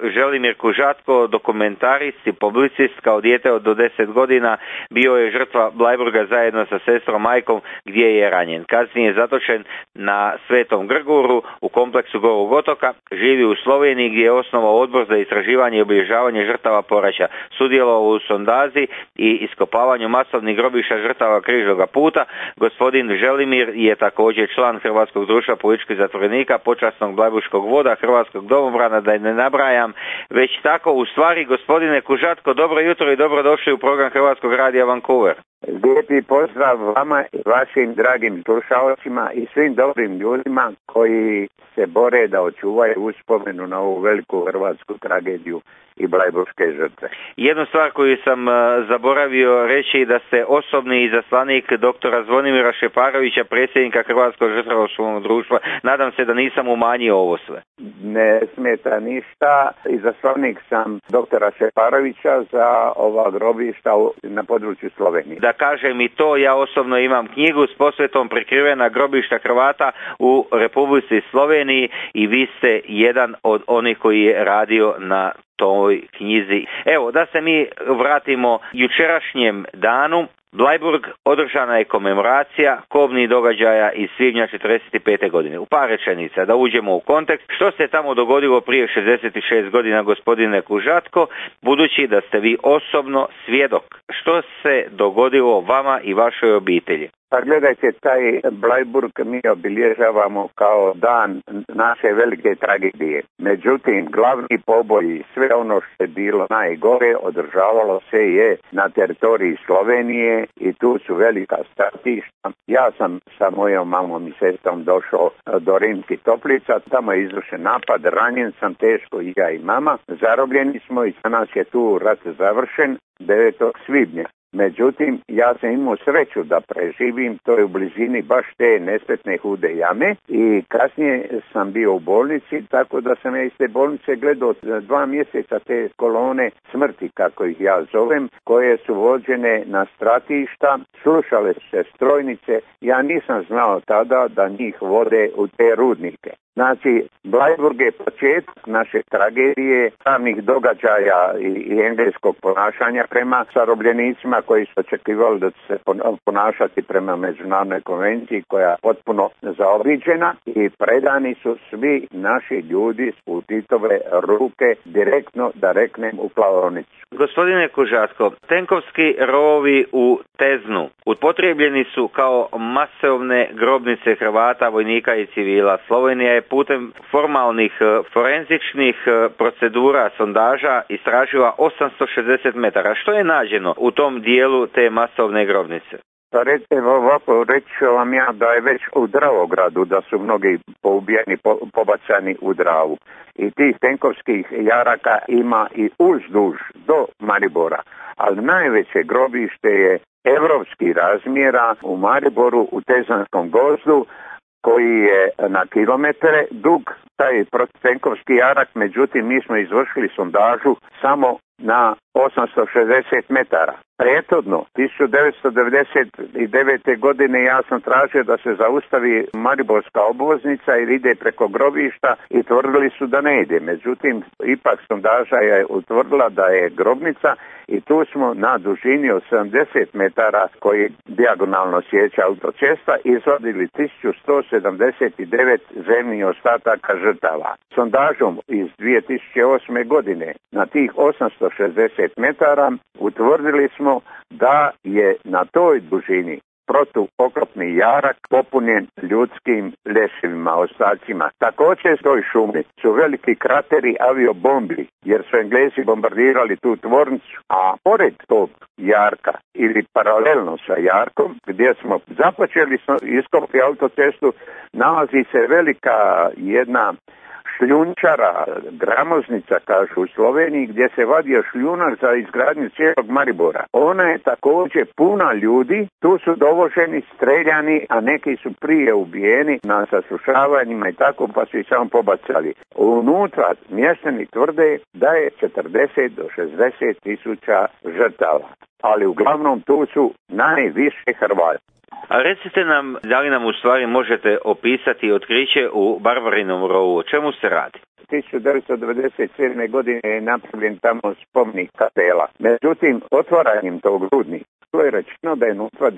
Želimir Kužatko, dokumentarist i publicist, kao dijete od do 10 godina bio je žrtva Bleiburga zajedno sa sestrom majkom gdje je ranjen. Kasnije je zatočen na Svetom Grguru u kompleksu Golog otoka, živi u Sloveniji gdje je osnovao odbor za istraživanje i obilježavanje žrtava poraća. Sudjelovao u sondazi i iskopavanju masovnih grobišta žrtava Križnoga puta. Gospodin Želimir je također član Hrvatskog društva političkih zatvorenika, počasnog Bleiburškog voda, Hrvatskog domobrana, da ne nabrajam. Već tako, u stvari, gospodine Kužatko, dobro jutro i dobrodošli u program Hrvatskog radija Vancouver. Lijepi pozdrav vama i vašim dragim slušalcima i svim dobrim ljudima koji se bore da očuvaju uspomenu na ovu veliku hrvatsku tragediju i Bleiburške žrtve. Jednu stvar koju sam zaboravio reći, da ste osobni izaslanik doktora Zvonimira Šeparovića, predsjednika Hrvatskog žrtvonosnog društva. Nadam se da nisam umanjio ovo sve. Ne smeta ništa. Izaslanik sam doktora Šeparovića za ova grobišta na području Slovenije. Da kažem i to, ja osobno imam knjigu s posvetom Prikrivena grobišta Hrvata u Republici Sloveniji i vi ste jedan od onih koji je radio na toj knjizi. Evo, da se mi vratimo jučerašnjem danu. Bleiburg, održana je komemoracija kobnih događaja iz svibnja 1945. godine. U par rečenica, da uđemo u kontekst, što se tamo dogodilo prije 66 godina, gospodine Kužatko, budući da ste vi osobno svjedok. Što se dogodilo vama i vašoj obitelji? Pa gledajte, taj Bleiburg mi obilježavamo kao dan naše velike tragedije. Međutim, glavni poboj, sve ono što je bilo najgore, održavalo se je na teritoriji Slovenije i tu su velika stratišta. Ja sam sa mojom mamom i sestrom došao do Rimskih Toplica, tamo je izvršen napad, ranjen sam teško i ja i mama. Zarobljeni smo i za nas je tu rat završen 9. svibnja. Međutim, ja sam imao sreću da preživim, to je u blizini baš te nesretne hude jame i kasnije sam bio u bolnici, tako da sam ja iz te bolnice gledao 2 mjeseca te kolone smrti, kako ih ja zovem, koje su vođene na stratišta, slušale se strojnice, ja nisam znao tada da njih vode u te rudnike. Znači, Bleiburg je početak naše tragedije, samih događaja i engleskog ponašanja prema zarobljenicima koji su očekivali da će se ponašati prema međunarodnoj konvenciji koja je potpuno zaobiđena i predani su svi naši ljudi u Titove ruke direktno, da reknem, u klaonicu. Gospodine Kužatko, tenkovski rovovi u Teznu upotrijebljeni su kao masovne grobnice Hrvata, vojnika i civila. Slovenija je putem formalnih forenzičnih procedura sondaža istražila 860 metara. Što je nađeno u tom dijelu te masovne grobnice? Pa reći ću vam ja da je već u Dravogradu da su mnogi poubijeni, pobacani u Dravu. I tih tenkovskih jaraka ima i uzduž do Maribora. Ali najveće grobište je evropski razmjera u Mariboru, u Tezanskom gozdu, koji je na kilometre dug, taj protivtenkovski jarak. Međutim, mi smo izvršili sondažu samo na 860 metara. Prethodno, 1999. godine ja sam tražio da se zaustavi Mariborska obvoznica jer ide preko grobišta i tvrdili su da ne ide. Međutim, ipak sondaža je utvrdila da je grobnica i tu smo na dužini od 70 metara koji dijagonalno sjeća autocesta izvadili 1179 zemljinih ostataka žrtava. Sondažom iz 2008. godine na tih 860 metara utvrdili smo da je na toj dužini protuoklopni jarak popunjen ljudskim lješevima, ostacima. Također u toj šumi su veliki krateri aviobombi, jer su Englezi bombardirali tu tvornicu, a pored tog jarka ili paralelno sa jarkom, gdje smo započeli iskopati autocestu, nalazi se velika jedna šljunčara, gramoznica, kažu u Sloveniji, gdje se vadio šljunak za izgradnju cijelog Maribora. Ona je također puna ljudi, tu su dovoženi, streljani, a neki su prije ubijeni na saslušavanjima i tako, pa su ih samo pobacali. Unutra mještani tvrde da je 40 do 60 tisuća žrtava, ali uglavnom tu su najviše Hrvati. A recite nam, da li nam u stvari možete opisati otkriće u Barbarinom rovu, o čemu se radi? 1997. godine je napravljen tamo spomenik kapela. Međutim, otvaranjem tog rudnika to je rečeno da je unutra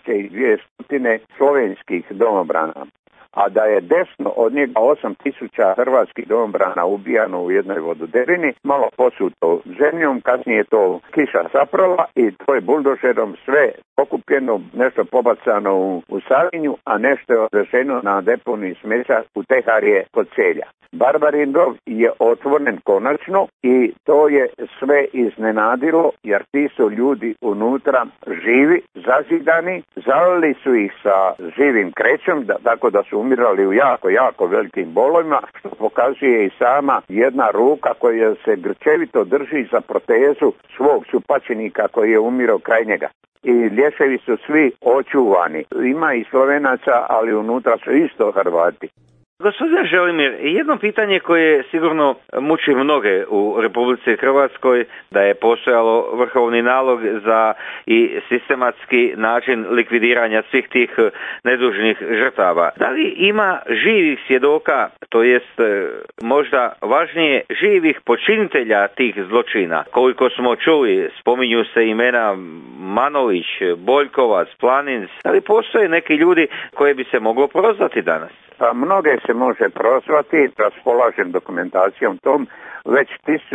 2200 slovenskih domobrana, a da je desno od njega 8000 hrvatskih domobrana ubijano u jednoj vododerini, malo posuto zemljom, kasnije to kiša zaprala i to je buldožerom sve pokupljeno, nešto pobacano u Savinju, a nešto je odrešeno na deponiji smeća u Teharije kod Celja. Barbarin rov je otvoren konačno i to je sve iznenadilo, jer ti su ljudi unutra živi, zazidani, zalili su ih sa živim krećem, tako da su umirali u jako velikim bolovima, što pokazuje i sama jedna ruka koja se grčevito drži za protezu svog supačenika koji je umirao kraj njega. I lješevi su svi očuvani. Ima i Slovenaca, ali unutra su isto Hrvati. Gospodine Želimir, jedno pitanje koje sigurno muči mnoge u Republici Hrvatskoj, da je postojalo vrhovni nalog za i sistematski način likvidiranja svih tih nedužnih žrtava. Da li ima živih svjedoka, to jest možda važnije živih počinitelja tih zločina? Koliko smo čuli, spominju se imena Manolić, Boljkovac, Planinc, da li postoje neki ljudi koje bi se moglo prozvati danas? Pa mnoge se može prozvati, raspolažem dokumentacijom tom. Već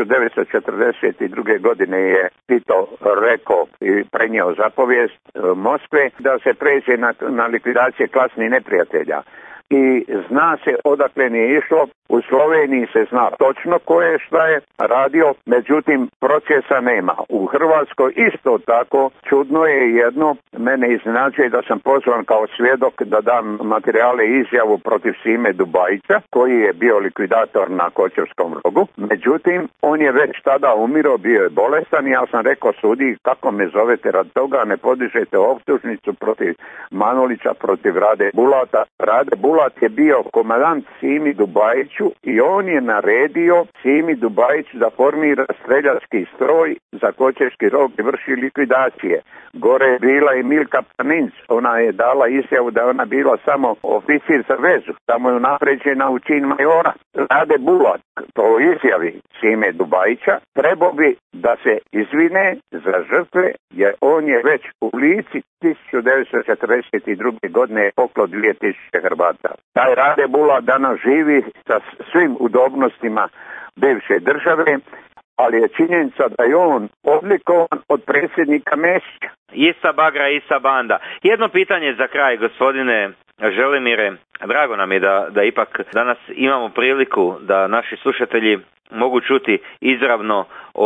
1942. godine je Tito rekao i prenio zapovijest Moskve da se pređe na likvidacije klasnih neprijatelja. I zna se odakle nije išlo. U Sloveniji se zna točno ko je šta je radio, međutim procesa nema. U Hrvatskoj isto tako čudno je jedno, mene iznenađuje da sam pozvan kao svjedok da dam materijale i izjavu protiv Sime Dubajića, koji je bio likvidator na Kočevskom rogu. Međutim, on je već tada umirao, bio je bolestan i ja sam rekao sudi kako me zovete rad toga, ne podižete optužnicu protiv Manolića, protiv Rade Bulata. Rade Bulat je bio komandant Simi Dubajiću i on je naredio Simi Dubajiću da formira streljački stroj za Kočevski rog i vrši likvidacije. Gore je bila i Milka Planinc, ona je dala izjavu da ona bila samo oficir za vezu, tamo je napređena u čin majora. Rade Bulat, to izjavi Sime Dubajića, trebao bi da se izvine za žrtve, jer on je već u Lici 1942. godine poklo 2000 Hrvata. Taj Rade Bulat danas živi sa svim udobnostima bivše države, ali je činjenica da je on odlikovan od predsjednika Mesića. Ista bagra, ista banda. Jedno pitanje za kraj, gospodine Želimire. Drago nam je da ipak danas imamo priliku da naši slušatelji mogu čuti izravno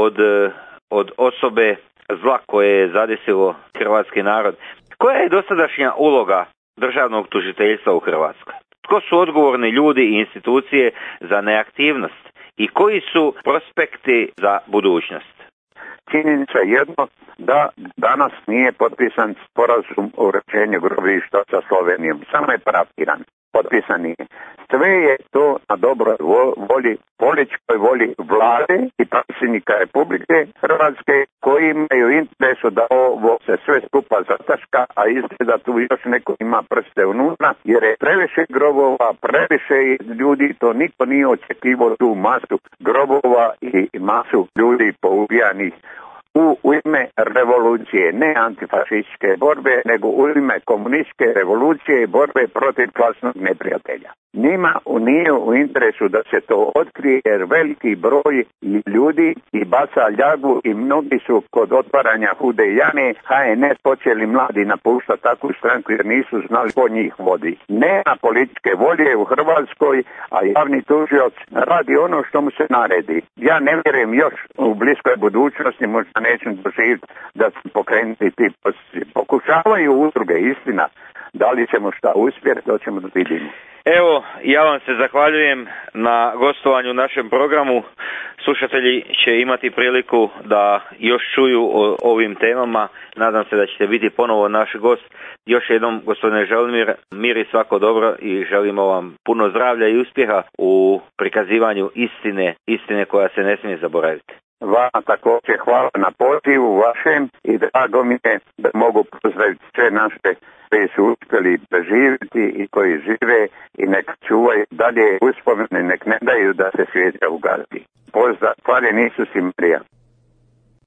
od osobe zla koje je zadesilo hrvatski narod. Koja je dosadašnja uloga državnog tužiteljstva u Hrvatskoj? Tko su odgovorni ljudi i institucije za neaktivnost? I koji su prospekti za budućnost? Činjenica je jedno da danas nije potpisan sporazum o uređenju grobišta sa Slovenijom. Samo je parafiran. Potpisan nije. Sve je to na dobroj volji, političkoj volji vlade i predsjednika Republike Hrvatske koji imaju interesu da ovo se sve skupa zataška, a izgleda tu još neko ima prste unutra, jer je previše grobova, previše ljudi, to niko nije očekivao tu masu grobova i masu ljudi poubijanih u ime revolucije, ne antifašističke borbe, nego u ime komunističke revolucije i borbe protiv klasnog neprijatelja. Njima nije u interesu da se to otkrije, jer veliki broj ljudi i baca ljagu i mnogi su kod otvaranja Hude jame HNS počeli mladi napuštati takvu stranku jer nisu znali ko njih vodi. Nema političke volje u Hrvatskoj, a javni tužioc radi ono što mu se naredi. Ja ne vjerujem još u bliskoj budućnosti, možda neću doživjeti da se pokrenuti ti pokušavaju udruge, istina. Da li ćemo šta uspjeti, to ćemo da vidimo. Evo, ja vam se zahvaljujem na gostovanju u našem programu. Slušatelji će imati priliku da još čuju o ovim temama. Nadam se da ćete biti ponovo naš gost. Još jednom, gospodine Želimir, mir i svako dobro i želimo vam puno zdravlja i uspjeha u prikazivanju istine koja se ne smije zaboraviti. Vama također hvala na pozivu vašem i drago mi je da mogu pozdraviti sve naše koji su uspjeli preživjeti i koji žive i nek čuvaju dalje uspomene, nek ne daju da se svijet ugasi. Pozdrav, hvala Isus i Marija.